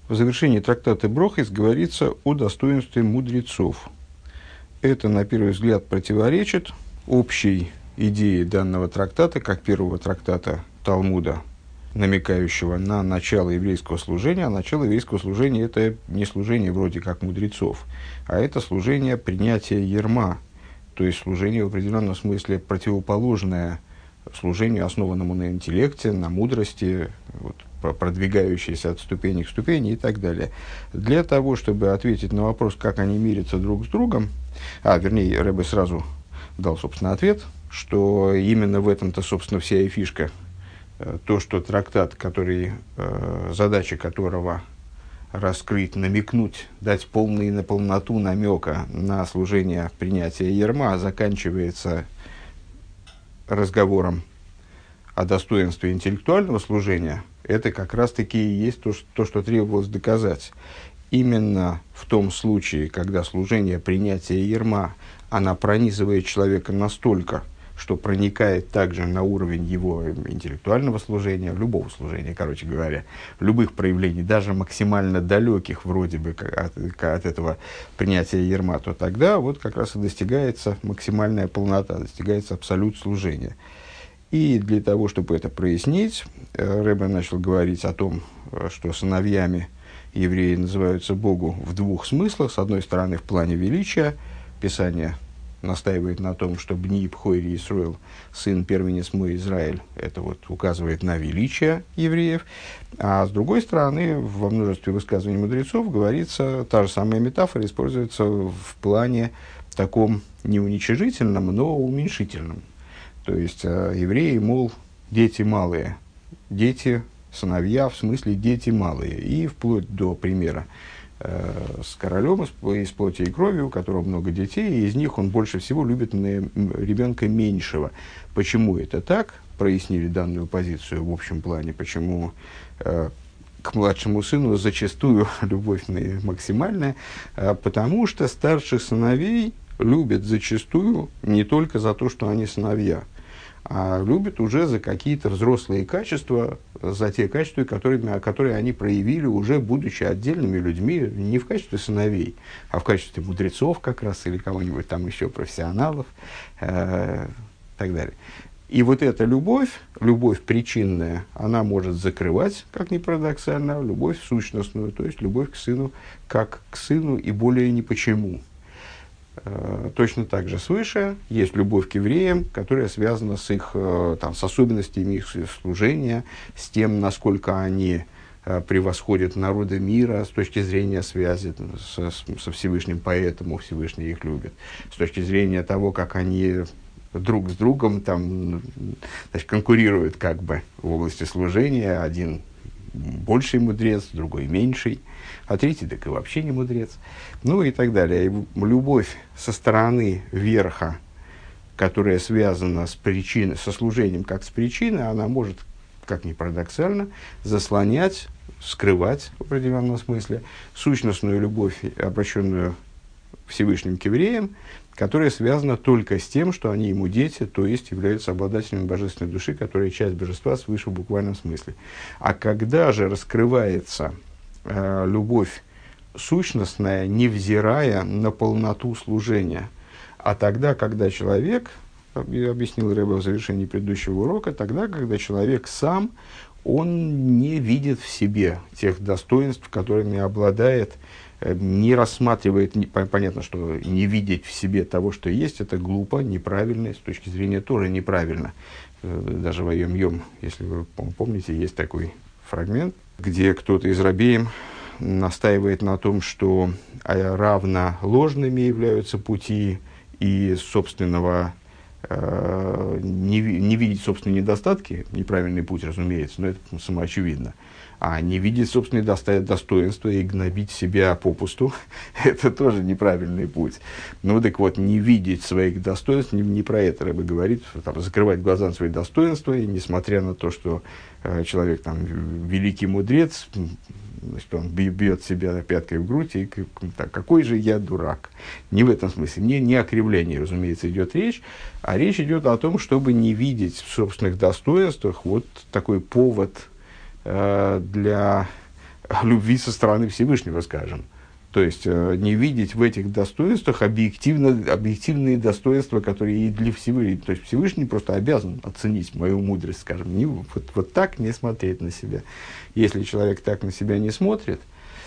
В завершении трактата Брохис говорится о достоинстве мудрецов. Это, на первый взгляд, противоречит общей идее данного трактата, как первого трактата Талмуда, намекающего на начало еврейского служения. А начало еврейского служения – это не служение вроде как мудрецов, а это служение принятия ярма, то есть служение в определенном смысле противоположное служению, основанному на интеллекте, на мудрости, вот, продвигающиеся от ступени к ступени и так далее. Для того, чтобы ответить на вопрос, как они мирятся друг с другом, вернее, Ребе сразу дал, собственно, ответ, что именно в этом-то, собственно, вся и фишка. То, что трактат, задача которого раскрыть, намекнуть, дать полноту намека на служение принятия ярма, заканчивается разговором о достоинстве интеллектуального служения, это как раз-таки и есть то, что требовалось доказать. Именно в том случае, когда служение принятия ярма, она пронизывает человека настолько, что проникает также на уровень его интеллектуального служения, любого служения, короче говоря, любых проявлений, даже максимально далеких вроде бы от этого принятия ярма, то тогда вот как раз и достигается максимальная полнота, достигается абсолют служения. И для того, чтобы это прояснить, Ребе начал говорить о том, что сыновьями евреи называются Богу в двух смыслах. С одной стороны, в плане величия. Писание настаивает на том, что «Бни Пхойри Исруэл», сын первенец мой Израиль, это вот указывает на величие евреев. А с другой стороны, во множестве высказываний мудрецов говорится, та же самая метафора используется в плане таком не уничижительном, но уменьшительном. То есть, евреи, мол, дети малые, дети, сыновья, в смысле дети малые. И вплоть до примера с королем из плоти и крови, у которого много детей, и из них он больше всего любит ребенка меньшего. Почему это так? Прояснили данную позицию в общем плане. Почему к младшему сыну зачастую любовь максимальная? Потому что старших сыновей любят зачастую не только за то, что они сыновья, а любят уже за какие-то взрослые качества, за те качества, которые они проявили, уже будучи отдельными людьми, не в качестве сыновей, а в качестве мудрецов как раз, или кого-нибудь там еще, профессионалов, и так далее. И вот эта любовь причинная, она может закрывать, как ни парадоксально, любовь сущностную, то есть любовь к сыну, как к сыну и более ни почему. Точно так же свыше есть любовь к евреям, которая связана с с особенностями их служения, с тем, насколько они превосходят народы мира с точки зрения связи со Всевышним, поэтому Всевышний их любит, с точки зрения того, как они друг с другом конкурируют как бы в области служения, один больший мудрец, другой меньший, а третий так и вообще не мудрец, ну и так далее. И любовь со стороны верха, которая связана со служением как с причиной, она может, как ни парадоксально, заслонять, скрывать в определенном смысле сущностную любовь, обращенную Всевышним к евреям, которая связана только с тем, что они ему дети, то есть являются обладателями божественной души, которая часть божества свыше в буквальном смысле. А когда же раскрывается любовь сущностная, невзирая на полноту служения, а тогда, когда человек, объяснил Ребе в завершении предыдущего урока, тогда, когда человек сам, он не видит в себе тех достоинств, которыми обладает, не рассматривает, понятно, что не видеть в себе того, что есть, это глупо, неправильно, с точки зрения тоже неправильно. Даже в Айом-Йом, если вы помните, есть такой фрагмент, где кто-то из рабеем настаивает на том, что равно ложными являются пути и собственного не видеть собственные недостатки, неправильный путь, разумеется, но это самоочевидно, а не видеть собственные достоинства и гнобить себя попусту, это тоже неправильный путь. Ну так вот, не видеть своих достоинств, не про это Ребе говорит, закрывать глаза на свои достоинства, и несмотря на то, что человек великий мудрец, значит, он бьет себя пяткой в грудь, и какой же я дурак. Не в этом смысле, не о кривлении, разумеется, идет речь, а речь идет о том, чтобы не видеть в собственных достоинствах вот такой повод для любви со стороны Всевышнего, скажем. То есть, не видеть в этих достоинствах объективные достоинства, которые и для Всевышнего. То есть, Всевышний просто обязан оценить мою мудрость, скажем. Вот так не смотреть на себя. Если человек так на себя не смотрит,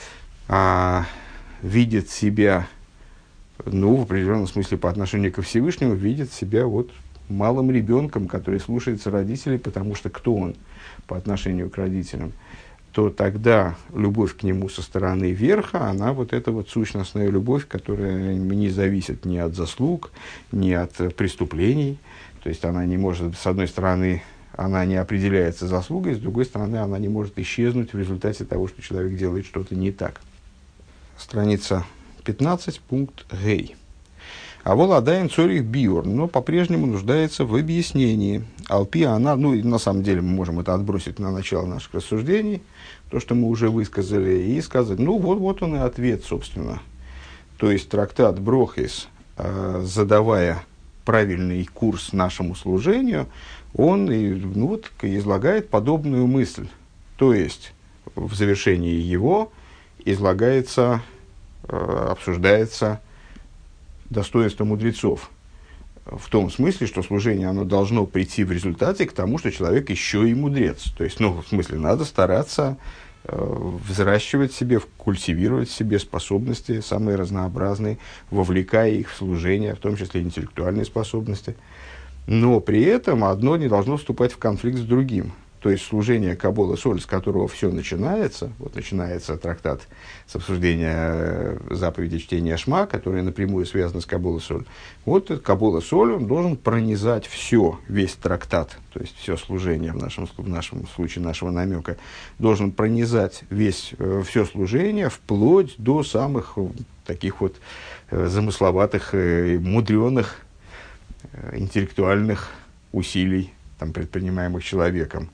а видит себя, в определенном смысле по отношению ко Всевышнему, видит себя малым ребенком, который слушается родителей, потому что кто он по отношению к родителям, то тогда любовь к нему со стороны верха, она эта сущностная любовь, которая не зависит ни от заслуг, ни от преступлений. То есть она не может, с одной стороны, она не определяется заслугой, с другой стороны, она не может исчезнуть в результате того, что человек делает что-то не так. Страница 15, пункт Гей. А воладаем цорих биур, но по-прежнему нуждается в объяснении. Алпи она, на самом деле мы можем это отбросить на начало наших рассуждений, то, что мы уже высказали, и сказать, вот он и ответ, собственно. То есть трактат Брохис, задавая правильный курс нашему служению, он излагает подобную мысль. То есть в завершении его излагается, обсуждается достоинство мудрецов. В том смысле, что служение оно должно прийти в результате к тому, что человек еще и мудрец. То есть, в смысле, надо стараться взращивать в себе, культивировать в себе способности самые разнообразные, вовлекая их в служение, в том числе интеллектуальные способности. Но при этом одно не должно вступать в конфликт с другим. То есть служение Кабола Соль, с которого все начинается, начинается трактат с обсуждения заповеди чтения Шма, которая напрямую связана с Кабола Соль. Кабола Соль, он должен пронизать весь трактат, то есть все служение, в нашем случае нашего намека, должен пронизать все служение вплоть до самых таких замысловатых, мудреных, интеллектуальных усилий, предпринимаемых человеком.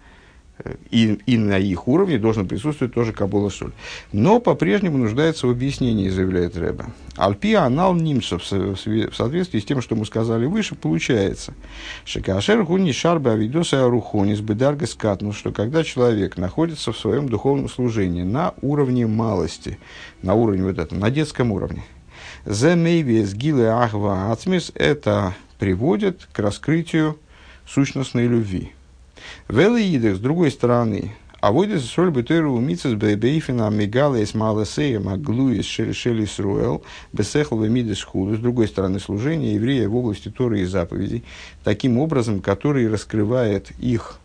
И на их уровне должен присутствовать тоже Кабола Соль. Но по-прежнему нуждается в объяснении, заявляет Ребе. Альпи анал нимсов, в соответствии с тем, что мы сказали выше, получается, шекашер гуни шарбе авидоса арухонис бедарга скатнус, что когда человек находится в своем духовном служении на уровне малости, на уровне на детском уровне, земейвес гиле ахва ацмис, это приводит к раскрытию сущностной любви. Велиидах, с другой стороны, а войдет соль бетеру умицас бейфина мигала из малосея маглуис шелис руэл бесехл вемидес худу. С другой стороны, служение еврея в области Торы и заповедей таким образом, который раскрывает их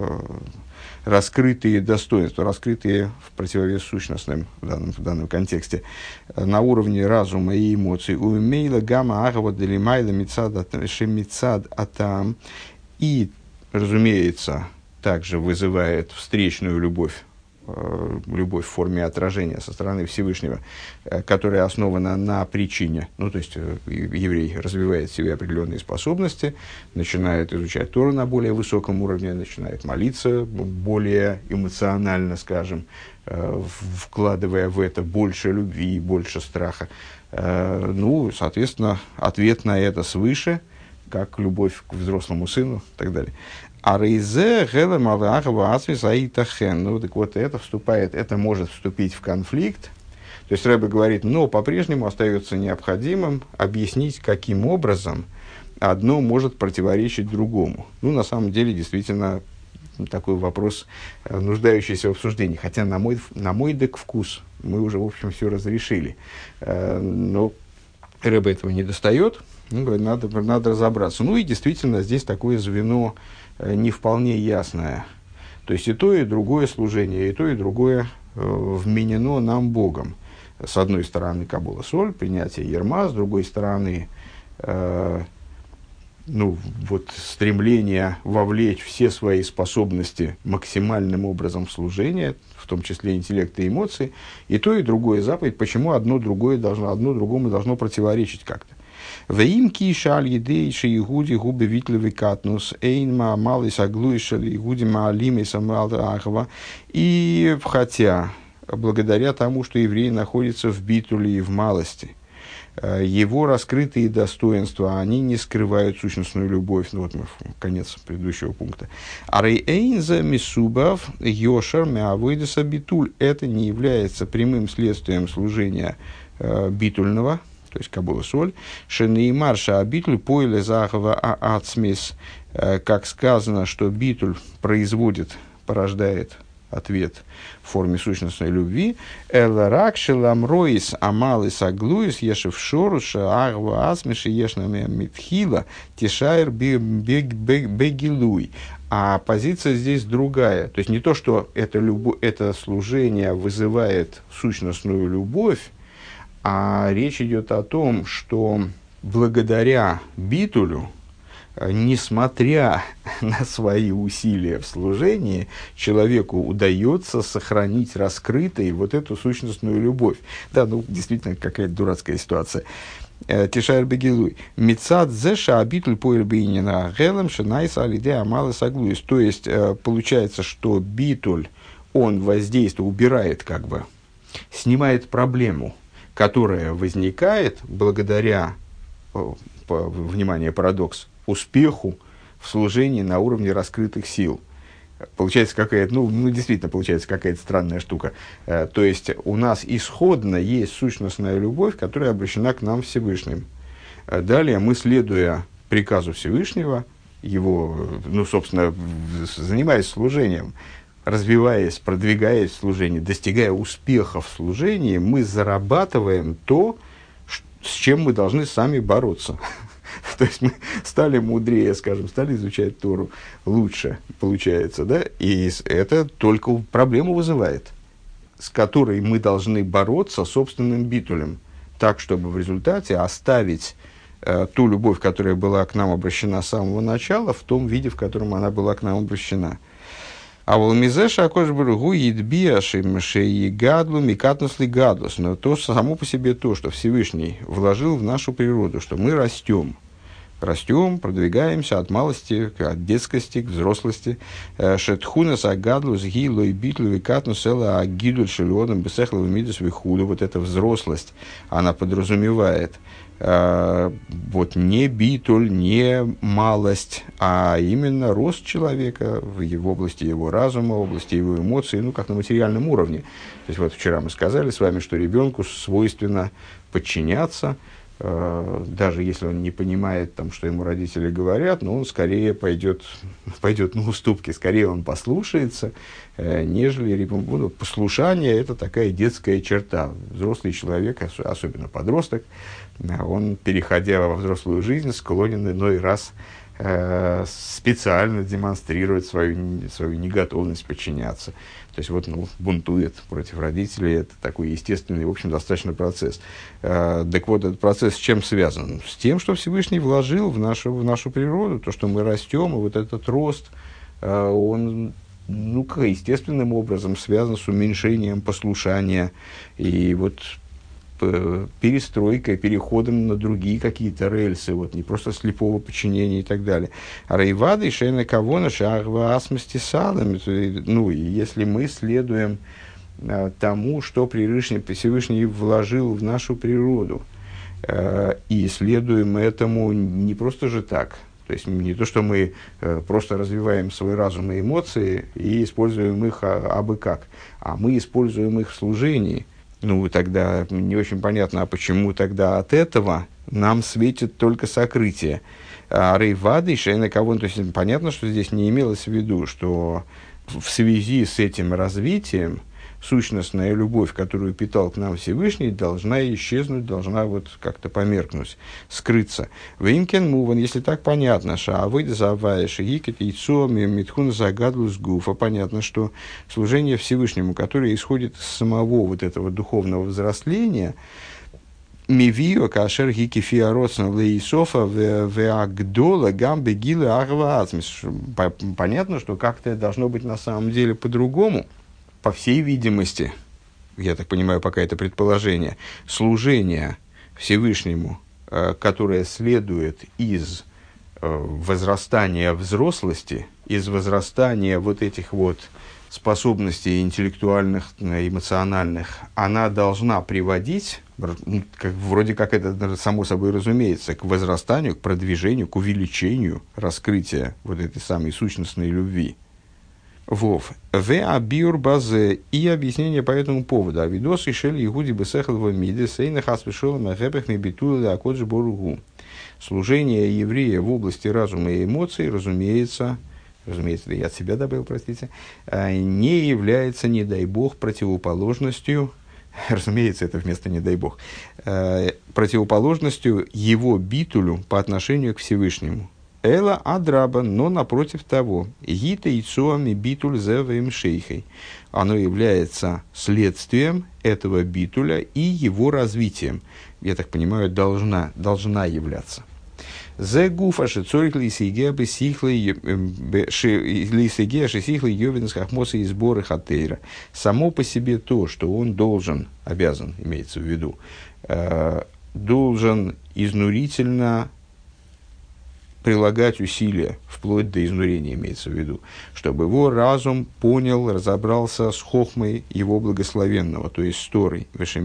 раскрытые достоинства, раскрытые в противовес сущностным в данном контексте, на уровне разума и эмоций. Умейла гамма агава делимайла мицад атам. И, разумеется, также вызывает встречную любовь в форме отражения со стороны Всевышнего, которая основана на причине. То есть, еврей развивает в себе определенные способности, начинает изучать Тору на более высоком уровне, начинает молиться более эмоционально, скажем, вкладывая в это больше любви, больше страха. Соответственно, ответ на это свыше, как любовь к взрослому сыну и так далее. А рейзе гелем авахава асвис аитахен. Это может вступить в конфликт. То есть Ребе говорит, но по-прежнему остается необходимым объяснить, каким образом одно может противоречить другому. На самом деле, действительно, такой вопрос, нуждающийся в обсуждении. Хотя, на мой вкус, мы уже, в общем, все разрешили. Но Ребе этого не достает. Говорит, надо разобраться. И действительно, здесь такое звено не вполне ясное. То есть, и то, и другое служение, и то, и другое вменено нам Богом. С одной стороны, Кабола Соль, принятие Ерма, с другой стороны, стремление вовлечь все свои способности максимальным образом в служение, в том числе интеллект и эмоции, и то, и другое заповедь. Почему одно другому должно противоречить как-то? Веим кишаль едейши игуди губы витлевый катнус эйнма малый саглуишали игуди маалимей самалдахова. И хотя благодаря тому, что еврей находится в битуле и в малости, его раскрытые достоинства, они не скрывают сущностную любовь. Ну, вот мы конец предыдущего пункта. Арей эйнза мисубав йошар меавойдеса битуль. Это не является прямым следствием служения битульного, то есть кабула соль. Шенеймарша абитуль поэле захава ацмис. Как сказано, что битуль порождает ответ в форме сущностной любви. Эларак шеламроис амалис аглуис ешев шоруша агва асмиши ешнами митхила тишайр бегилуй. А позиция здесь другая. То есть не то, что это служение вызывает сущностную любовь, а речь идет о том, что благодаря битулю, несмотря на свои усилия в служении, человеку удается сохранить раскрытой вот эту сущностную любовь. Да, ну, действительно, какая-то дурацкая ситуация. Тишайр бегилуй. Мицад зеша абитуль поэль бейнина гелем шинайса алиде амалы саглуис. То есть, получается, что битуль, он воздействует, убирает, как бы, снимает проблему, которая возникает благодаря, внимание, парадокс, успеху в служении на уровне раскрытых сил. Получается какая-то, действительно получается какая-то странная штука. То есть у нас исходно есть сущностная любовь, которая обращена к нам Всевышним. Далее мы, следуя приказу Всевышнего, его, собственно, занимаясь служением, развиваясь, продвигаясь в служении, достигая успеха в служении, мы зарабатываем то, с чем мы должны сами бороться. То есть мы стали мудрее, скажем, стали изучать Тору лучше, получается, да? И это только проблему вызывает, с которой мы должны бороться собственным битулем, так, чтобы в результате оставить ту любовь, которая была к нам обращена с самого начала, в том виде, в котором она была к нам обращена. А волмизеша акошбургу едбиашим шеигадлу микатнусли гадлус. Но то само по себе то, что Всевышний вложил в нашу природу, что мы растем, продвигаемся от малости, от детскости к взрослости. Шетхунас агадлус гилой битлу викатнус эла агидуль шелионом бесехловый мидус вихуду. Вот эта взрослость, она подразумевает вот не битуль, не малость, а именно рост человека в области его разума, в области его эмоций, как на материальном уровне. То есть вот вчера мы сказали с вами, что ребенку свойственно подчиняться, даже если он не понимает, что ему родители говорят, но он скорее пойдет на уступки, скорее он послушается, нежели послушание – это такая детская черта. Взрослый человек, особенно подросток, он, переходя во взрослую жизнь, склонен иной раз специально демонстрировать свою неготовность подчиняться. То есть бунтует против родителей. Это такой естественный, в общем, достаточно процесс. Так вот, этот процесс с чем связан? С тем, что Всевышний вложил в нашу природу, то, что мы растем, и вот этот рост, он естественным образом связан с уменьшением послушания и перестройкой, переходом на другие какие-то рельсы, не просто слепого подчинения и так далее. А рейвады и шейна кавона шагва асмасти салами. И если мы следуем тому, что Всевышний вложил в нашу природу, и следуем этому не просто же так, то есть не то, что мы просто развиваем свой разум и эмоции и используем их абы как, а мы используем их в служении. Тогда не очень понятно, а почему тогда от этого нам светит только сокрытие. А рейвады, шейна кавон, то есть понятно, что здесь не имелось в виду, что в связи с этим развитием сущностная любовь, которую питал к нам Всевышний, должна исчезнуть, должна как-то померкнуть, скрыться. Винкен муван, если так понятно, шаавыд заваешь гикет яйцо митхун загадлус гуфа, понятно, что служение Всевышнему, которое исходит из самого этого духовного взросления, мивио кашер гики фиароцна лейсофа веагдола гамбе гилы агваазмис. Понятно, что как-то должно быть на самом деле по-другому. По всей видимости, я так понимаю, пока это предположение, служение Всевышнему, которое следует из возрастания взрослости, из возрастания этих способностей интеллектуальных, эмоциональных, она должна приводить, вроде как это само собой разумеется, к возрастанию, к продвижению, к увеличению раскрытия вот этой самой сущностной любви. Вов. Абиур базе. И объяснение по этому поводу. Авидос и шели игуди бесехал в миде сейна хасвешолом ахепех мебитула акоджи боругу. Служение еврея в области разума и эмоций, разумеется, я от себя добавил, простите, не является, не дай бог, противоположностью, разумеется, это вместо не дай бог, противоположностью его битулю по отношению к Всевышнему. Эла адраба, но напротив того, гита ицуами битуль зеваем шейхой. Оно является следствием этого битуля и его развитием. Я так понимаю, должна являться. Зе гуфа шицорик лисигеа бесихлый шисихлый йовенс хахмоса и сборы хатейра. Само по себе то, что он обязан, имеется в виду, должен изнурительно прилагать усилия, вплоть до изнурения, имеется в виду, чтобы его разум понял, разобрался с хохмой его благословенного, то есть с Торой.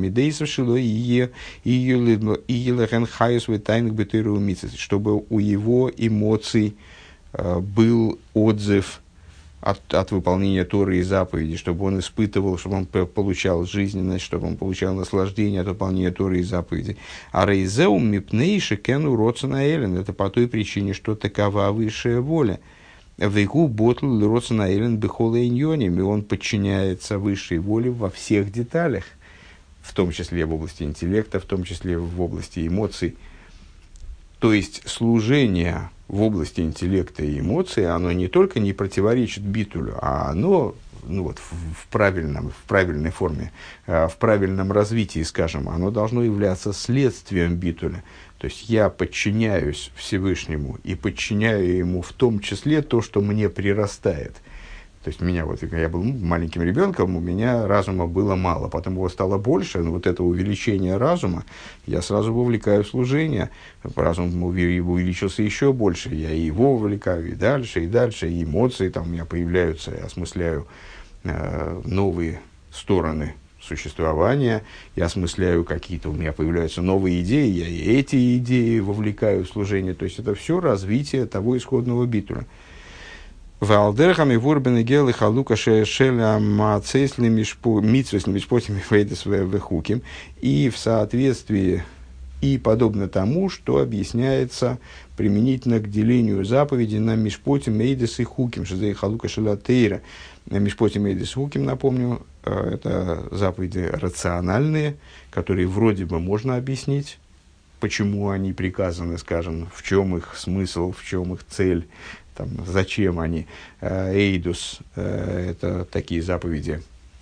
Чтобы у его эмоций был отзыв от выполнения Торы и заповедей, чтобы он испытывал, чтобы он получал жизненность, чтобы он получал наслаждение от выполнения Торы и заповедей. А рейзеум мипнейши кену роцена элен. Это по той причине, что такова высшая воля. Вейгу ботл роцена элен бехола иньоним. И он подчиняется высшей воле во всех деталях, в том числе в области интеллекта, в том числе в области эмоций. То есть служение в области интеллекта и эмоций, оно не только не противоречит битулю, а оно в правильной форме, в правильном развитии, скажем, оно должно являться следствием битуля. То есть я подчиняюсь Всевышнему и подчиняю ему в том числе то, что мне прирастает. То есть я был маленьким ребенком, у меня разума было мало, потом его стало больше, но вот это увеличение разума, я сразу вовлекаю в служение, разум увеличился еще больше, я его вовлекаю и дальше, и эмоции там у меня появляются, я осмысляю новые стороны существования, я осмысляю какие-то, у меня появляются новые идеи, я и эти идеи вовлекаю в служение, то есть это все развитие того исходного битуля. Валдерхами вурбены гелы халука шеля мацесли митсвесли мишпотими фейдес вехуким. И в соответствии и подобно тому, что объясняется применительно к делению заповедей на мишпоте мейдес и хуким, шезей халука шеля тейра. Мишпоте мейдес хуким, напомню, это заповеди рациональные, которые вроде бы можно объяснить, почему они приказаны, скажем, в чем их смысл, в чем их цель. Там, зачем они? Эйдус – это такие заповеди,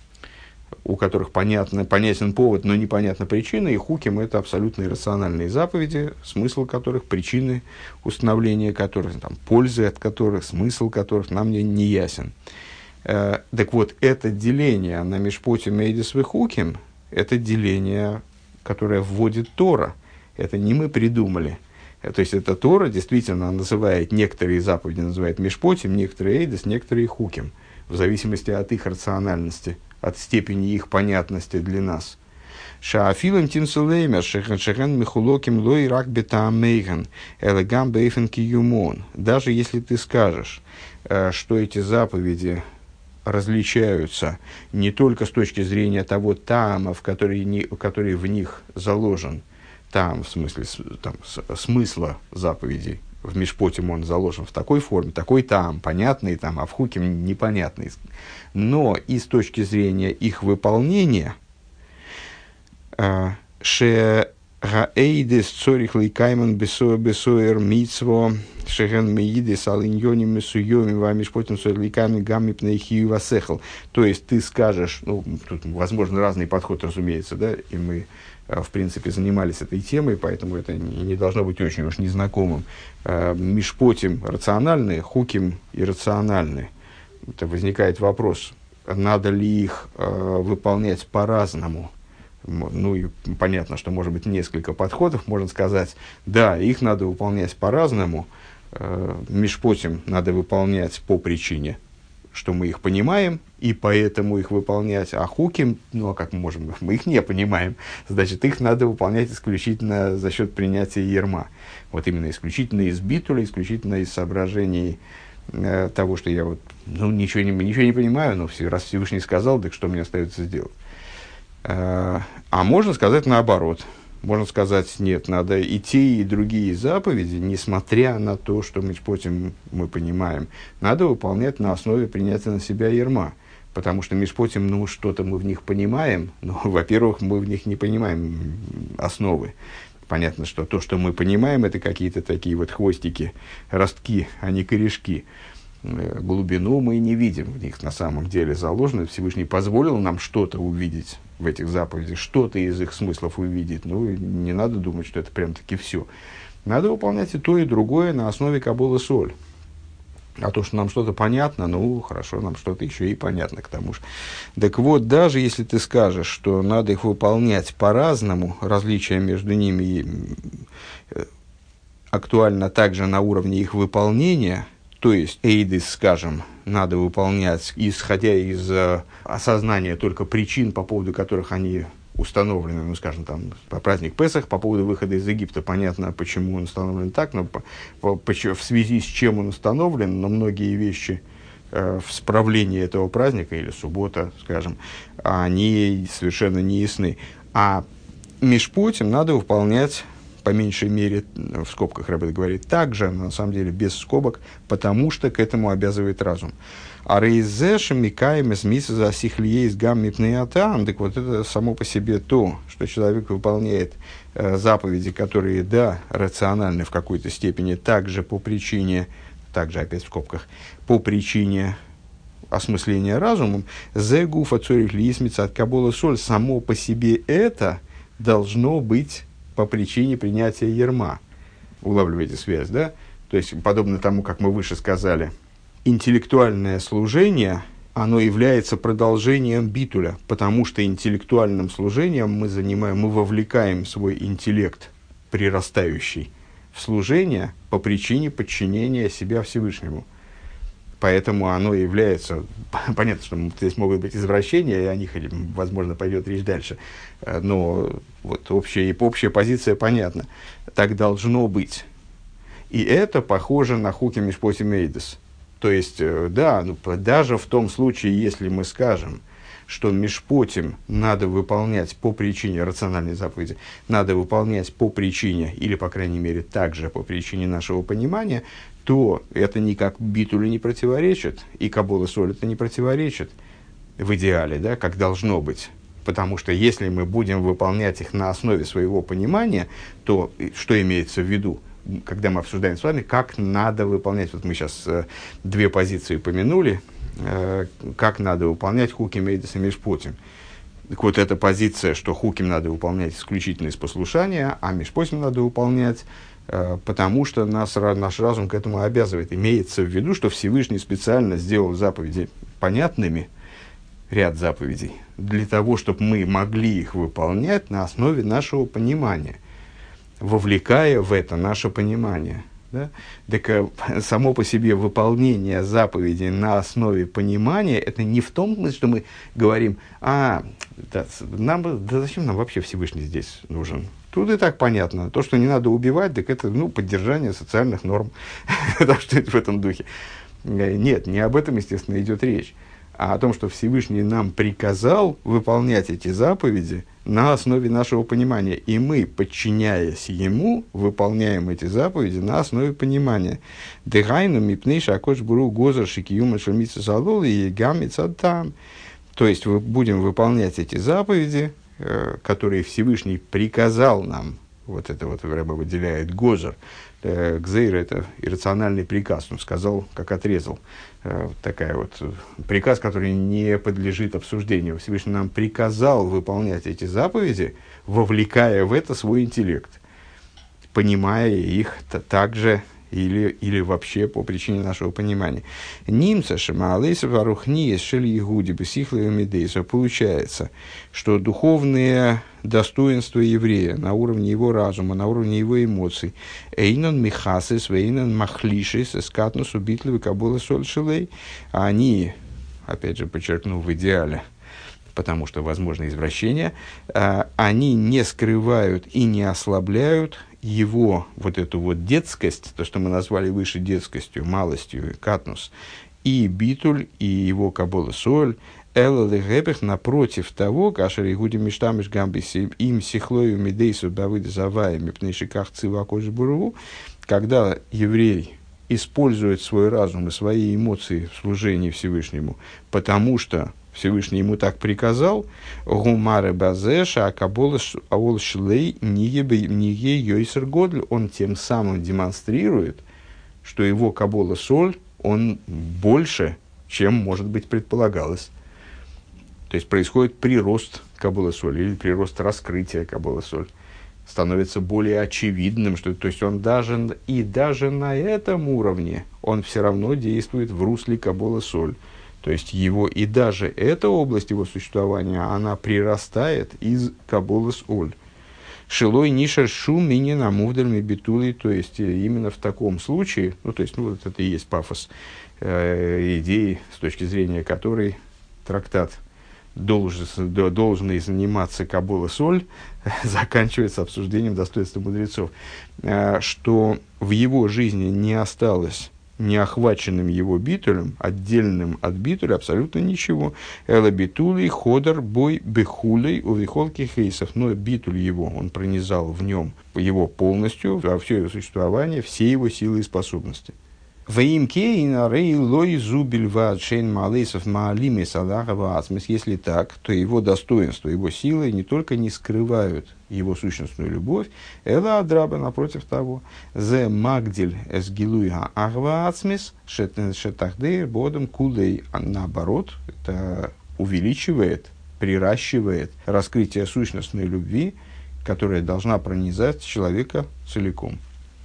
у которых понятен повод, но непонятна причина. И хуким – это абсолютно иррациональные заповеди, смысл которых, причины установления которых, там, пользы от которых, смысл которых нам не ясен. Так вот, это деление на мишпоте мейдис вехуким – это деление, которое вводит Тора. Это не мы придумали. То есть, эта Тора действительно называет некоторые заповеди, называет мишпотим, некоторые эйдес, некоторые хуким, в зависимости от их рациональности, от степени их понятности для нас. Шаафилем тинсулеймер шехен михулоким лой рак бетаамейген элегам бейфен киюмон. Даже если ты скажешь, что эти заповеди различаются не только с точки зрения того таама, который в них заложен, там, в смысле смысла заповедей, в мишпотим он заложен в такой форме, такой там, понятный там, а в хуким непонятный. Но и с точки зрения их выполнения, ше гаэйдес цорих лейкайман бесоэр митсво шеген меидес алиньони месуйоми вамишпотим цорих лейкайман гамми пнейхию васехал. То есть ты скажешь, тут возможно разный подход, разумеется, да, и мы в принципе, занимались этой темой, поэтому это не должно быть очень уж незнакомым. Мишпотим рациональные, хуким иррациональные. Это возникает вопрос, надо ли их выполнять по-разному. И понятно, что может быть несколько подходов. Можно сказать, да, их надо выполнять по-разному. Мишпотим надо выполнять по причине, что мы их понимаем, и поэтому их выполнять, а хуким, ну, а как мы можем, мы их не понимаем, значит, их надо выполнять исключительно за счет принятия ерма. Вот именно исключительно из битуля, исключительно из соображений того, что я вот, ну, ничего не понимаю, но раз Всевышний сказал, так что мне остается сделать? А можно сказать наоборот. Можно сказать, нет, надо и те, и другие заповеди, несмотря на то, что мишпотим мы понимаем, надо выполнять на основе принятия на себя ерма. Потому что мишпотим, ну, что-то мы в них понимаем, но, во-первых, мы в них не понимаем основы. Понятно, что то, что мы понимаем, это какие-то такие вот хвостики, ростки, а не корешки. Глубину мы не видим, в них на самом деле заложено. Всевышний позволил нам что-то увидеть в этих заповедях, что-то из их смыслов увидеть. Ну, не надо думать, что это прям-таки все. Надо выполнять и то, и другое на основе кабола соль. А то, что нам что-то понятно, ну, хорошо, нам что-то еще и понятно к тому же. Так вот, даже если ты скажешь, что надо их выполнять по-разному, различия между ними актуально также на уровне их выполнения, то есть эйдис, скажем, надо выполнять, исходя из осознания только причин, по поводу которых они установлены, ну, скажем, там, по праздник Песах, по поводу выхода из Египта, понятно, почему он установлен так, но в связи с чем он установлен, но многие вещи в справлении этого праздника, или суббота, скажем, они совершенно не ясны. А мишпотим надо выполнять, по меньшей мере, в скобках Ребе говорит, также, на самом деле, без скобок, потому что к этому обязывает разум. А рейзешем микаем из миса за сихлиейс гамми пнеатам, так вот это само по себе то, что человек выполняет заповеди, которые, да, рациональны в какой-то степени, также по причине, также опять в скобках, по причине осмысления разумом, зе гуфа цорих лисмица от кабола соль, само по себе это должно быть по причине принятия ерма. Улавливаете связь, да? То есть, подобно тому, как мы выше сказали, интеллектуальное служение, оно является продолжением битуля, потому что интеллектуальным служением мы вовлекаем свой интеллект, прирастающий, в служение по причине подчинения себя Всевышнему. Поэтому оно является... Понятно, что здесь могут быть извращения, и о них, возможно, пойдет речь дальше. Но вот общая позиция понятна. Так должно быть. И это похоже на хуки мишпотим эйдес. То есть, да, ну, даже в том случае, если мы скажем, что мишпотим надо выполнять по причине рациональной заповеди, надо выполнять по причине, или, по крайней мере, также по причине нашего понимания, то это никак битулю не противоречит, и кабола соль это не противоречит в идеале, да, как должно быть. Потому что если мы будем выполнять их на основе своего понимания, то что имеется в виду, когда мы обсуждаем с вами, как надо выполнять, вот мы сейчас две позиции помянули, как надо выполнять хуким, эйдес и мишпотим. Так вот, эта позиция, что хуким надо выполнять исключительно из послушания, а мишпотим надо выполнять, потому что наш разум к этому обязывает. Имеется в виду, что Всевышний специально сделал заповеди понятными, ряд заповедей, для того, чтобы мы могли их выполнять на основе нашего понимания, вовлекая в это наше понимание. Да? Так само по себе выполнение заповедей на основе понимания, это не в том смысле, что мы говорим, зачем нам вообще Всевышний здесь нужен? Тут и так понятно. То, что не надо убивать, так это поддержание социальных норм. Что-то в этом духе. Нет, не об этом, естественно, идет речь. А о том, что Всевышний нам приказал выполнять эти заповеди на основе нашего понимания. И мы, подчиняясь Ему, выполняем эти заповеди на основе понимания. Дегайну мипнейша акош буру гозар шикиюма шельмица залол и гамица там. То есть, будем выполнять эти заповеди, которые Всевышний приказал нам. Вот это вот Ребе выделяет гозар. Гзейр – это иррациональный приказ. Он сказал, как отрезал. Такая вот приказ, который не подлежит обсуждению. Всевышний нам приказал выполнять эти заповеди, вовлекая в это свой интеллект, понимая их также или вообще по причине нашего понимания. Нимца шемаалейса варухниес шели игуди бесихлые медейса. Получается, что духовные достоинства еврея на уровне его разума, на уровне его эмоций, эйнон михасес, эйнон махлишес, эскатнус убитливы кабула соль шелей, они опять же, подчеркну, в идеале, потому что возможно извращение, они не скрывают и не ослабляют его вот эту вот детскость, то, что мы назвали выше детскостью, малостью, катнус, и битуль, и его кабола соль, элэлэгэпэх, напротив того, кашер игуди миштамиш гамбис им сихлою медейсу давыд завая мипнейшиках цивакош буру, когда еврей использует свой разум и свои эмоции в служении Всевышнему, потому что Всевышний ему так приказал, гумары базеша акабола аол шлей ниге йойсер годль, он тем самым демонстрирует, что его кабола соль, он больше, чем, может быть, предполагалось. То есть происходит прирост кабола соль или прирост раскрытия кабола соль. Становится более очевидным, что, то есть он даже на этом уровне он все равно действует в русле кабола соль. То есть его и даже эта область его существования, она прирастает из кабола соль. Шилой ниша шум минин амувдальми битулей, то есть именно в таком случае, вот это и есть пафос идеи, с точки зрения которой трактат должен заниматься кабола соль, заканчивается обсуждением достоинства мудрецов, что в его жизни не осталось неохваченным его битулем, отдельным от битуля, абсолютно ничего. Эла битулей, ходор, бой, бехулей, увихолки хейсов. Но битуль его, он пронизал в нем его полностью, во все его существование, все его силы и способности. Если так, то его достоинство, его силы не только не скрывают его сущностную любовь, эла адраба, напротив того, зе магдиль эсгилуя агваацмис шетахдейр бодом кулей, наоборот, это увеличивает, приращивает раскрытие сущностной любви, которая должна пронизать человека целиком.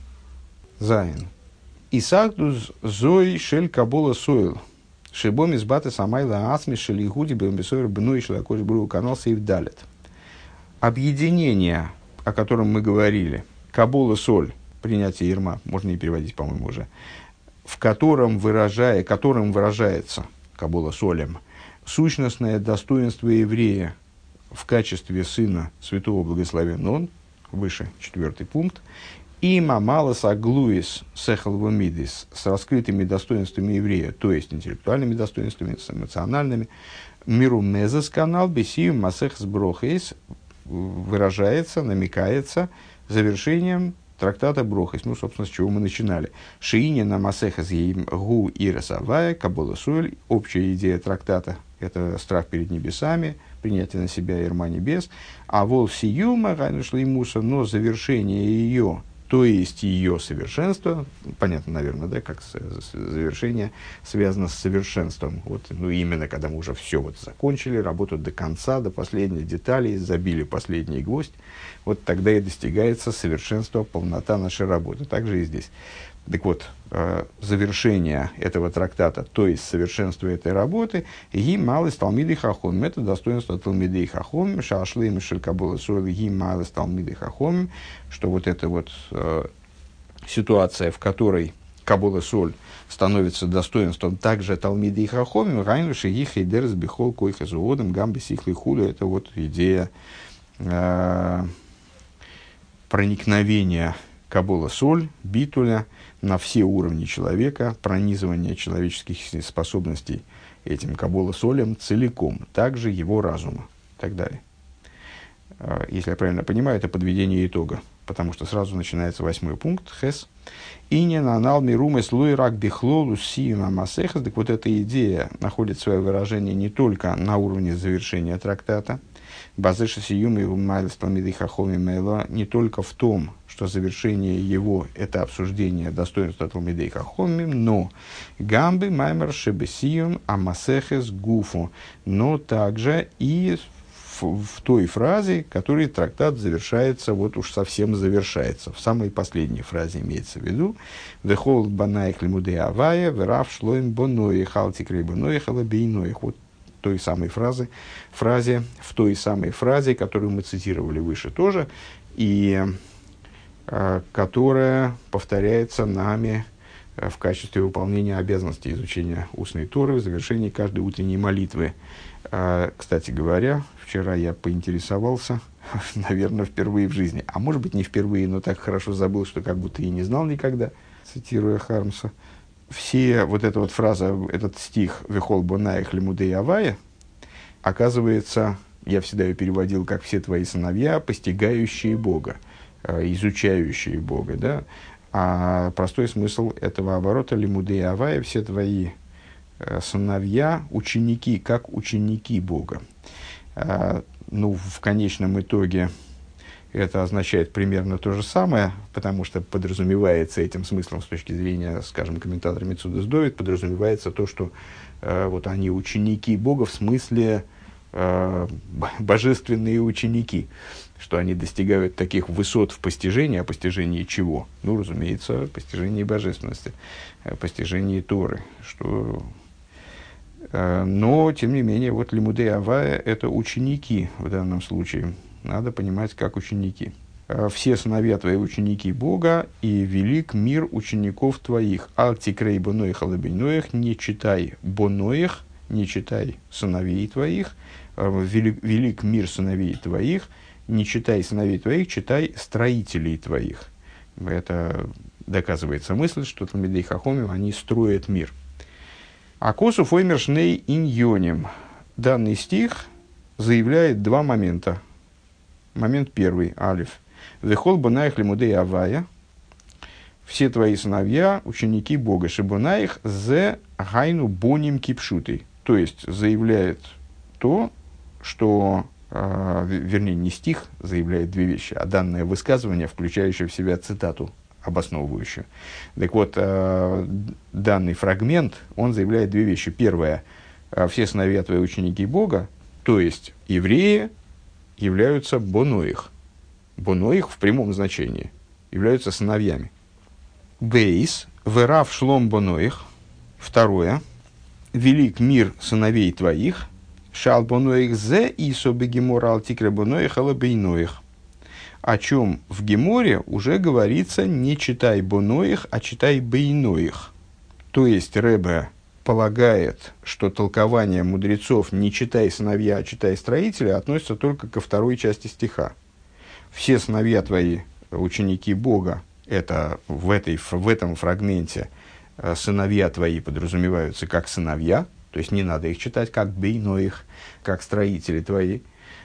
Зайн. Исагдус зой шель кабола сойл. Шибом избаты самайла асми шель игуди бэмбисойр бной шлакош бру канал сейвдалет. Объединение, о котором мы говорили, кабола соль, принятие ерма, можно и переводить, по-моему, уже, которым выражается кабола солем, сущностное достоинство еврея в качестве сына святого благословен он, выше 4 пункт, и мамалас аглуис сехалвамидис, с раскрытыми достоинствами еврея, то есть интеллектуальными достоинствами, с эмоциональными, миру мезас канал бесию масех сброхейс, выражается, намекается завершением трактата Брохейс, собственно, с чего мы начинали. Шиине на масехас гу и расавая, кабола соль, общая идея трактата – это страх перед небесами, принятие на себя ерма небес, а вол сиюма гайнушли муса, но завершение ее, то есть ее совершенство, понятно, наверное, да, как завершение связано с совершенством. Именно когда мы уже все закончили, работу до конца, до последней детали, забили последний гвоздь, тогда и достигается совершенство, полнота нашей работы. Так же и здесь. Так вот, завершение этого трактата, то есть совершенство этой работы, ги малый талмидей хахом, это достоинство талмидей хахом, шашлы мишель кабола соль, ги малый талмидей хахом, что эта ситуация, в которой кабола соль становится достоинством также талмидей хахом, райнуши ги хейдерс бихол койха зуодом гамби сихлы хулю, это идея проникновения кабола соль, битуля, на все уровни человека, пронизывание человеческих способностей этим кабола солем целиком, также его разума и так далее. Если я правильно понимаю, это подведение итога, потому что сразу начинается 8 пункт, хес. «Инен анал мирумес луирак бихлолу сиюма масехас». Так эта идея находит свое выражение не только на уровне завершения трактата, базеша сиюма и умайлес талмидей хахоми мэло, не только в том, что завершение его – это обсуждение достоинства талмидей хахоми, но гамби маймер шебесиюм амасехес гуфу, но также и в той фразе, которой трактат завершается, уж совсем завершается. В самой последней фразе имеется в виду «Вехол банаих лимудей авая, верав шлоим боноих, алтикрей боноих, алабейноих». В той самой фразе, которую мы цитировали выше тоже, и которая повторяется нами в качестве выполнения обязанности изучения устной Торы в завершении каждой утренней молитвы. Кстати говоря, вчера я поинтересовался, наверное, впервые в жизни, а может быть не впервые, но так хорошо забыл, что как будто и не знал никогда, цитируя Хармса. Все вот эта вот фраза, этот стих «Вехол бонаих лимудей авая», оказывается, я всегда ее переводил как «все твои сыновья, постигающие Бога», изучающие Бога, да? А простой смысл этого оборота «лимудей авая» – все твои сыновья, ученики, как ученики Бога. Ну, в конечном итоге это означает примерно то же самое, потому что подразумевается этим смыслом с точки зрения, скажем, комментатора Мецудас Довид, подразумевается то, что вот они ученики Бога в смысле божественные ученики, что они достигают таких высот в постижении, а постижении чего? Ну, разумеется, постижении божественности, постижении Торы, что... Но, тем не менее, вот лимудей авая – это ученики в данном случае. Надо понимать, как ученики. Все сыновья твои ученики Бога, и велик мир учеников твоих. Алтикрей боноих алабейноих, не читай боноих, не читай сыновей твоих. Велик мир сыновей твоих, не читай сыновей твоих, читай строителей твоих. Это доказывается мысль, что Талмидей Хахомим, они строят мир. А косу фоймер шней иньоним. Данный стих заявляет два момента. Момент первый, алиф. Вехол бонаих лимудей авая. Все твои сыновья, ученики Бога. Шибонаих зе гайну боним кипшутой. То есть, заявляет то, что... вернее, не стих заявляет две вещи, а данное высказывание, включающее в себя цитату обосновывающую. Так вот, данный фрагмент, он заявляет две вещи. Первое, все сыновья твои ученики Бога, то есть евреи, являются боноих. Боноих в прямом значении, являются сыновьями. Бейс, верав шлом боноих. Второе, велик мир сыновей твоих, шал боноих зе и собе гемора алтикре боноих алабейноих. О чем в Геморе уже говорится не читай боноих, а читай бейноих. То есть Ребе полагает, что толкование мудрецов не читай сыновья, а читай строителя относится только ко второй части стиха. Все сыновья твои, ученики Бога, это в этом фрагменте сыновья твои подразумеваются как сыновья, то есть не надо их читать как бейноих, как строители твои,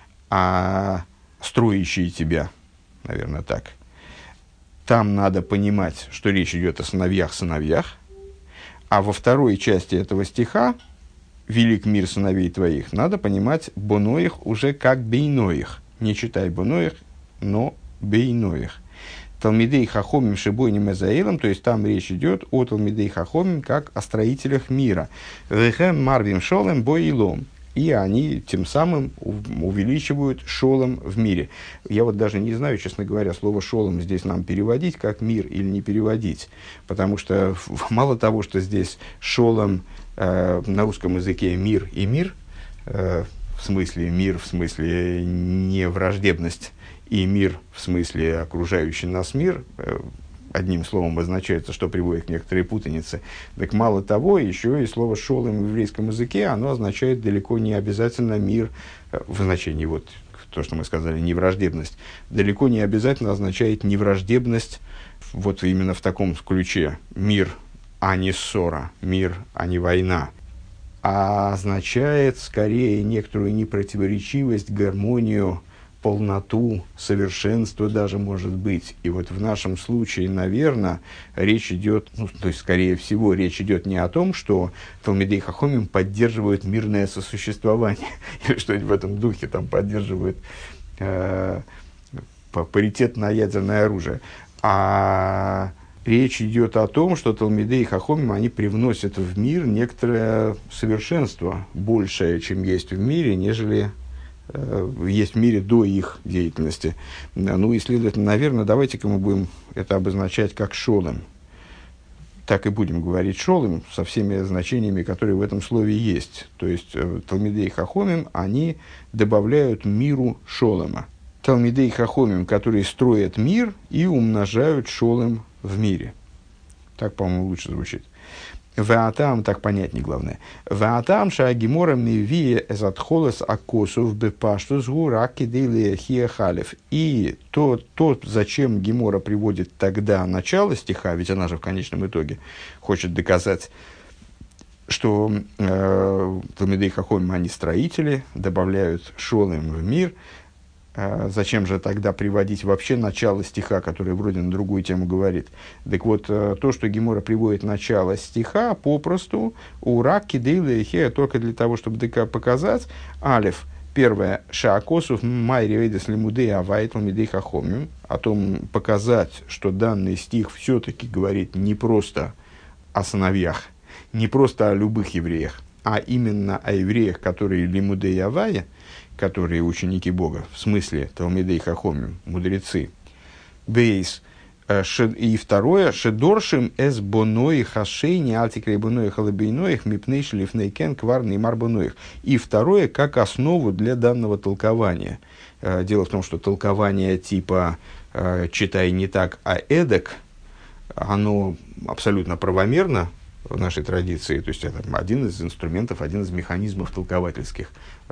а строящие тебя. Наверное, так. Там надо понимать, что речь идет о сыновьях, а во второй части этого стиха «Велик мир сыновей твоих» надо понимать боноих уже как бейноих. Не читай боноих, но бейноих. Талмидей хахомим шибойним эзаэлом, то есть там речь идет о талмидей хахомим как о строителях мира. Вэхэм марвим шолем боилом. И они тем самым увеличивают шолом в мире. Я вот даже не знаю, честно говоря, слово шолом здесь нам переводить как мир или не переводить. Потому что мало того, что здесь шолом на русском языке мир и мир, в смысле мир, в смысле не враждебность, и мир, в смысле окружающий нас мир, одним словом обозначается, что приводит к некоторой путанице. Так мало того, еще и слово «шолем» в еврейском языке, оно означает далеко не обязательно мир, в значении вот то, что мы сказали, невраждебность, далеко не обязательно означает невраждебность вот именно в таком ключе. Мир, а не ссора, мир, а не война. А означает скорее некоторую непротиворечивость, гармонию, полноту, совершенство даже может быть. И вот в нашем случае, наверное, речь идет, то есть, скорее всего, речь идет не о том, что Талмидей Хахомим поддерживают мирное сосуществование, или что-нибудь в этом духе, там поддерживают паритет на ядерное оружие, а речь идет о том, что Талмидей Хахомим, они привносят в мир некоторое совершенство, большее, чем есть в мире, нежели есть в мире до их деятельности. Ну и, следовательно, наверное, давайте-ка мы будем это обозначать как шолем. Так и будем говорить шолем со всеми значениями, которые в этом слове есть. То есть, Талмидей Хахомим, они добавляют миру шолема. Талмидей Хахомим, которые строят мир и умножают шолем в мире. Так, по-моему, лучше звучит. Ваатам, так понятнее, главное. Ваатам шагимора мивие эзатхолес акосов бепаштус гураки дили хиехалев. И то, зачем Гемора приводит тогда начало стиха, ведь она же в конечном итоге хочет доказать, что Талмидей Хахомим, они строители, добавляют шолем в мир. Зачем же тогда приводить вообще начало стиха, который вроде на другую тему говорит? Так вот, то, что Гемора приводит начало стиха, попросту, урак кидейла хея, только для того, чтобы показать, алеф, первое, шаакосов майри вейдес лимудей авайтл мидей хахомим, о том показать, что данный стих все-таки говорит не просто о сыновьях, не просто о любых евреях, а именно о евреях, которые лимудей авая, которые ученики Бога, в смысле Талмидей Хахомим, мудрецы. Бейс. И второе, шедоршим эс боноих хашейни алтикрей боноих халабейноих мипней шлифнейкен кварный марбоноих. И второе, как основу для данного толкования. Дело в том, что толкование типа «читай не так, а эдак», оно абсолютно правомерно в нашей традиции. То есть это один из инструментов, один из механизмов толковательских.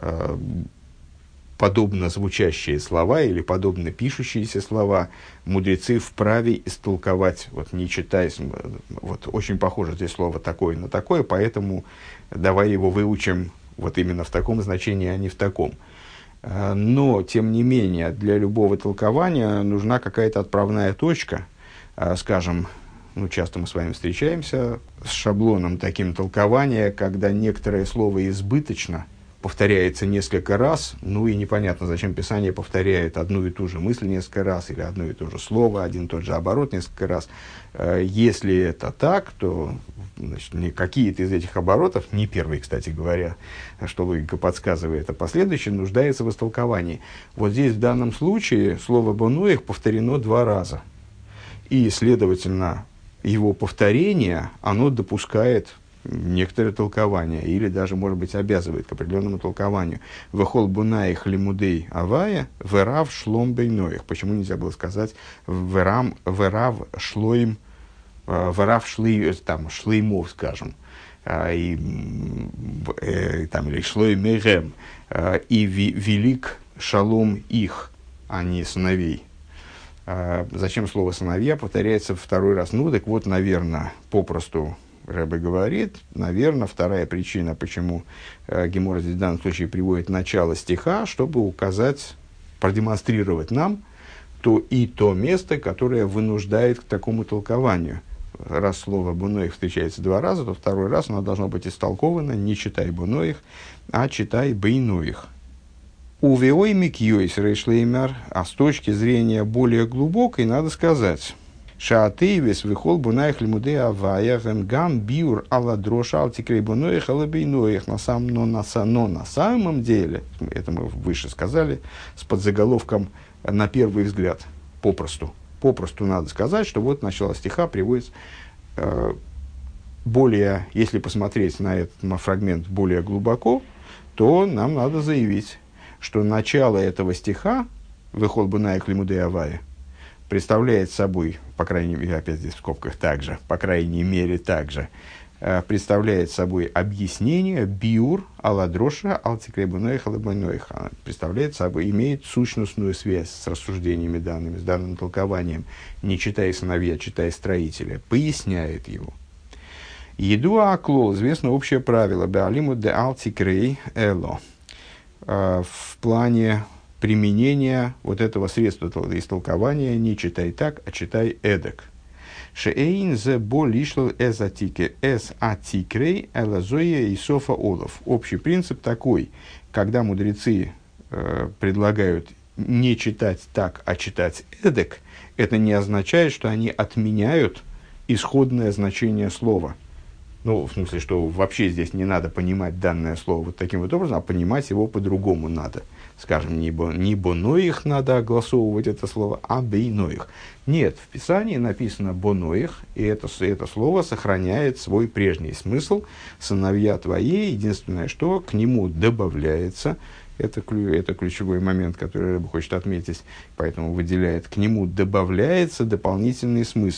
Подобно звучащие слова или подобно пишущиеся слова мудрецы вправе истолковать, вот не читая, вот очень похоже здесь слово такое на такое, поэтому давай его выучим вот именно в таком значении, а не в таком. Но, тем не менее, для любого толкования нужна какая-то отправная точка, скажем, часто мы с вами встречаемся с шаблоном таким толкования, когда некоторое слово избыточно повторяется несколько раз, и непонятно, зачем Писание повторяет одну и ту же мысль несколько раз, или одно и то же слово, один и тот же оборот несколько раз. Если это так, то какие-то из этих оборотов, не первый, кстати говоря, что логика подсказывает, а последующий нуждается в истолковании. Вот здесь в данном случае слово «бонуих» повторено 2 раза. И, следовательно, его повторение, оно допускает некоторое толкование, или даже, может быть, обязывает к определенному толкованию. «Вехол бунаих лимудей авая, верав шлом бейноих». Почему нельзя было сказать «верав шлоим», «верав шлеймов», скажем, или «шлоим эрем», и «велик шалом их», а не «сыновей». Зачем слово «сыновья» повторяется 2 раз? Так вот, наверное, попросту Ребе говорит, наверное, вторая причина, почему Гемора здесь в данном случае приводит начало стиха, чтобы указать, продемонстрировать нам то место, которое вынуждает к такому толкованию. Раз слово «буноих» встречается 2 раза, то 2-й раз оно должно быть истолковано не «читай буноих», а «читай бейноих». Увеой микьёйс рейшлеймер, а с точки зрения более глубокой, надо сказать, Шаатейвес выхол бунаих лимудей авая гам биур алла дроша алтикрей буноих алабейноих. Но на самом деле, это мы выше сказали, с подзаголовком «на первый взгляд», попросту надо сказать, что вот начало стиха приводится более, если посмотреть на этот фрагмент более глубоко, то нам надо заявить, что начало этого стиха «выхол бунаих лимудей авая» представляет собой, по крайней мере, опять здесь в скобках также, по крайней мере также, представляет собой объяснение биур аладроша алтикребуноих алабайноих. Представляет собой, имеет сущностную связь с рассуждениями данными, с данным толкованием. Не читай сыновья, читай строителя. Поясняет его. Еду аклол, известно общее правило, беалиму де алтикрей эло. В плане применения вот этого средства истолкования не читай так, а читай эдак. Шеэйн зе бо лишл эс атикрей элазоя и софа олов. Общий принцип такой, когда мудрецы предлагают не читать так, а читать эдак, это не означает, что они отменяют исходное значение слова. В смысле, что вообще здесь не надо понимать данное слово вот таким вот образом, а понимать его по-другому надо. Скажем, не боноих надо огласовывать это слово, а бейноих. Нет, в Писании написано боноих, и это слово сохраняет свой прежний смысл. Сыновья твои, единственное, что к нему добавляется, это ключевой момент, который Ребе хочет отметить, поэтому выделяет, к нему добавляется дополнительный смысл.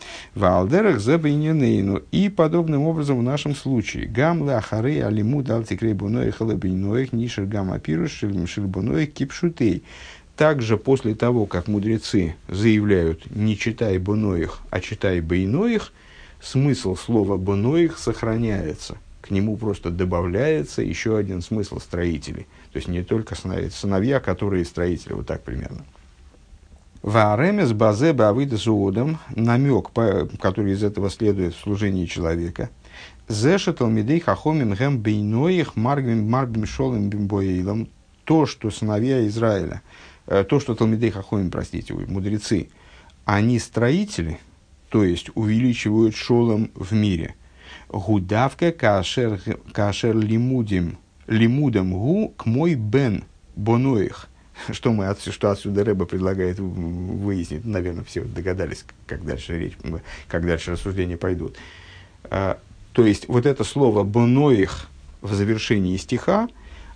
Валдерах забейненейну. И подобным образом в нашем случае. Гам лахары алиму дал тикрей буноих алабейноих нишер гам апирус шельбуноих кипшутей. Также после того, как мудрецы заявляют «не читай буноих, а читай бейноих», смысл слова буноих сохраняется. К нему просто добавляется еще один смысл строителей. То есть не только сыновья, которые строители, вот так примерно. Вааремес базе бавида суодом, намек, который из этого следует в служении человека. Зеша талмидей хахомим гэм бейноих маргим шолым бимбоейлом. То, что сыновья Израиля, то, что талмидей хахомим, простите, мудрецы, они строители, то есть увеличивают шолом в мире. Гудавка кашер лимудом гу к мой бен боноих. Что отсюда Рэбе предлагает выяснить, наверное, все догадались, как дальше рассуждения пойдут. То есть, вот это слово «боноих» в завершении стиха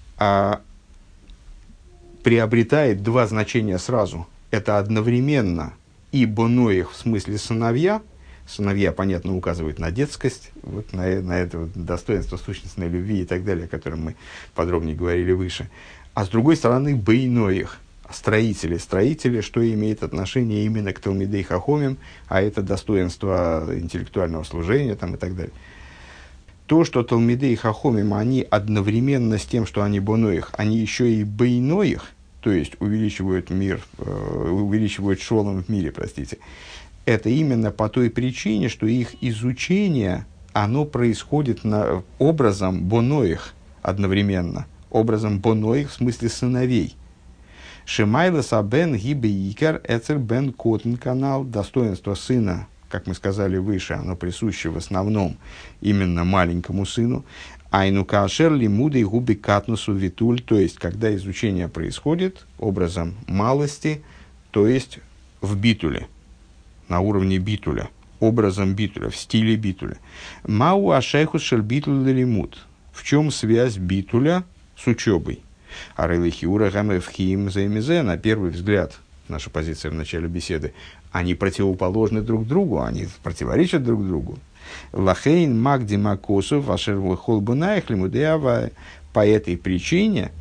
приобретает два значения сразу. Это одновременно и «боноих» в смысле «сыновья». Сыновья, понятно, указывают на детскость, вот на это вот достоинство сущностной любви и так далее, о котором мы подробнее говорили выше. А с другой стороны, бейноих, строители. Строители, что имеет отношение именно к Талмидей Хахомим, а это достоинство интеллектуального служения там, и так далее. То, что Талмидей Хахомим, они одновременно с тем, что они боноих, они еще и бейноих, то есть увеличивают шолом в мире, простите. Это именно по той причине, что их изучение, оно происходит образом боноих одновременно. Образом боноих в смысле сыновей. Шемайласа бен гибеикер эцер бен котн канал. Достоинство сына, как мы сказали выше, оно присуще в основном именно маленькому сыну. Айну кашер лимудей губи катнусу витуль. То есть, когда изучение происходит образом малости, то есть в битуле, на уровне битуля, образом битуля, в стиле битуля. Мау ашейхус шель битуль лимуд. В чем связь битуля с учебой? Арелихиура гамевхим заимизе, на первый взгляд, наша позиция в начале беседы, они противоположны друг другу, они противоречат друг другу. Лахейн магди макосов ашерлхол бунаих лимудеава. По этой причине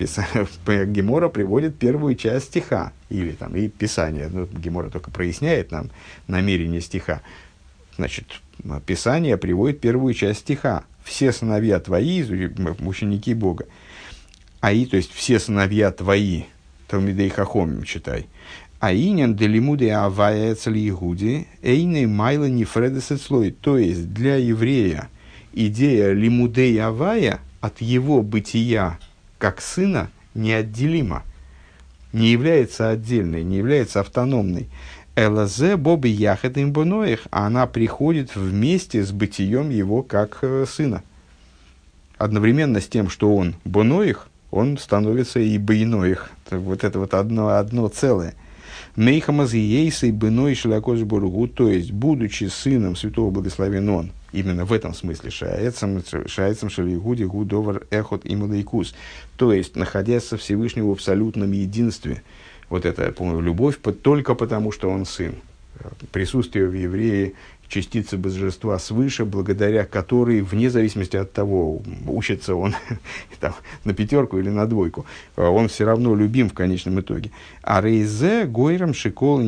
Гемора приводит первую часть стиха, или там и Писание, Гемора только проясняет нам намерение стиха. Значит, Писание приводит первую часть стиха. Все сыновья твои, ученики Бога. То есть все сыновья твои, Талмидей Хахомим читай. Аинен делимуде авая эцели игуди, эйне майла нефредесет слой. То есть для еврея идея лимудей авая от его бытия как сына неотделима, не является отдельной, не является автономной. Элазе боби яхет им боноих, она приходит вместе с бытием его как сына. Одновременно с тем, что он боноих, он становится и бейноих. Вот это вот одно целое. Мейхамаз ейсей быной шелакош бургу, то есть, будучи сыном святого благословен он, именно в этом смысле, шаэцем шалигуди гудовар эхот ималайкус, то есть, находясь со Всевышнего в абсолютном единстве. Вот это, по-моему, любовь только потому, что он сын. Присутствие в еврее частицы божества свыше, благодаря которой, вне зависимости от того, учится он там, на 5 или на 2, он все равно любим в конечном итоге. А рейзе гойрам шикол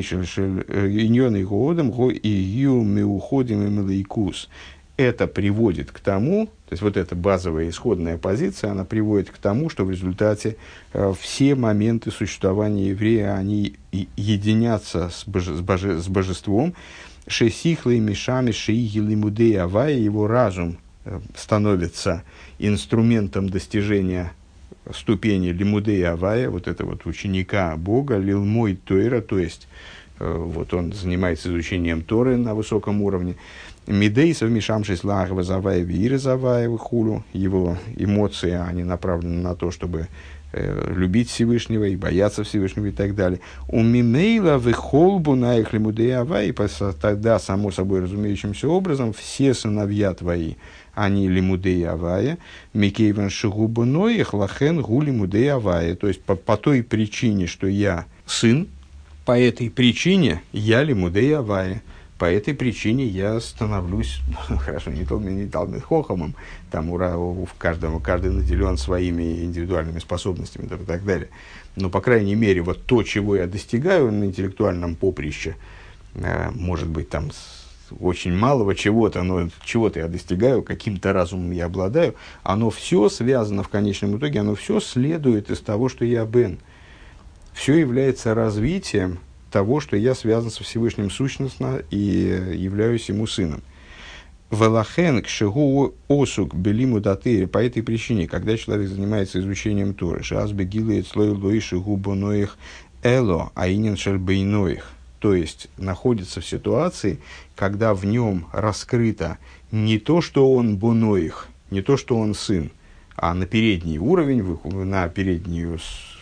иньоный гоодам го ию меуходим и мелайкус. Это приводит к тому, то есть вот эта базовая исходная позиция, она приводит к тому, что в результате все моменты существования еврея, они единятся с божеством. Шесихлы мишами шиигили мудей авая, его разум становится инструментом достижения ступени лимудей авая, вот это вот ученика Бога, лилмой тойра, то есть вот он занимается изучением Торы на высоком уровне. Мидей совмешавшись лагова завая виры завая хулу, его эмоции, они направлены на то, чтобы любить Всевышнего и бояться Всевышнего и так далее. У мимейла выхолбу на их лимудей авай, и тогда, само собой разумеющимся образом, все сыновья твои, они лимудей авая, микейван шигубу ноих лахен гу лимудей авая. То есть, по той причине, что я сын, по этой причине я лимудей авая. По этой причине я становлюсь, хорошо, не Талмид Хохамом, там каждый наделен своими индивидуальными способностями и так далее. Но, по крайней мере, вот то, чего я достигаю на интеллектуальном поприще, может быть, там очень малого чего-то, но чего-то я достигаю, каким-то разумом я обладаю, оно все связано в конечном итоге, оно все следует из того, что я бен. Все является развитием того, что я связан со Всевышним сущностно и являюсь ему сыном. Велахен кшигу осук белиму датыри, по этой причине, когда человек занимается изучением Торы, шаз бегилает слой лои шигу боноих эло, аинен шельбейноих, то есть находится в ситуации, когда в нем раскрыто не то, что он боноих, не то, что он сын, а на передний уровень, на переднюю,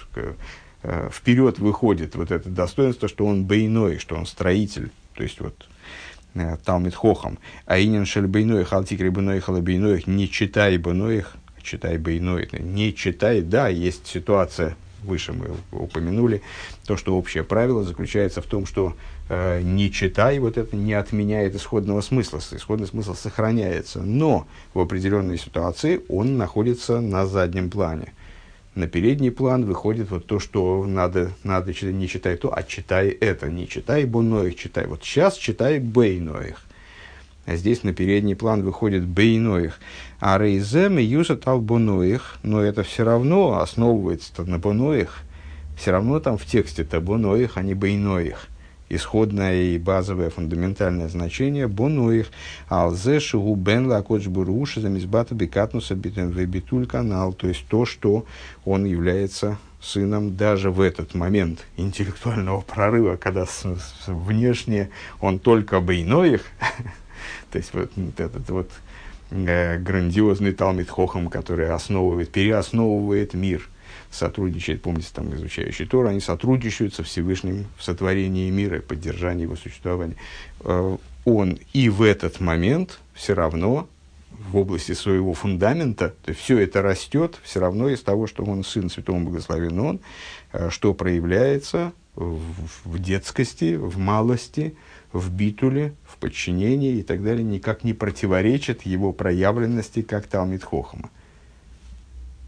вперед выходит вот это достоинство, что он бейной, что он строитель, то есть вот Талмид Хохам, аинен шель бейноих, алтикри бейноих, алабейноих, не читай бейноих, читай бейноих, не читай, да, есть ситуация, выше мы упомянули, то, что общее правило заключается в том, что не читай, вот это не отменяет исходного смысла, исходный смысл сохраняется, но в определенной ситуации он находится на заднем плане. На передний план выходит вот то, что надо читать, не читай то, а читай это, не читай боноих, читай, вот сейчас читай бейноих. А здесь на передний план выходит бейноих. А рейзем и юсат ал боноих, но это все равно основывается на боноих, все равно там в тексте-то боноих, а не бейноих. Исходное и базовое фундаментальное значение боноих. Алзе шигу бен лакодж буруши замизбата бекатнуса битуль канал, то есть то, что он является сыном даже в этот момент интеллектуального прорыва, когда внешне он только бейноих. То есть вот этот вот грандиозный Талмид Хохам, который переосновывает мир, сотрудничает, помните, там изучающие Тору, они сотрудничают со Всевышним в сотворении мира, поддержании его существования. Он и в этот момент все равно в области своего фундамента, то есть все это растет все равно из того, что он сын Святого Благословен Он, что проявляется в детскости, в малости, в битуле, в подчинении и так далее, никак не противоречит его проявленности как Талмид Хохама.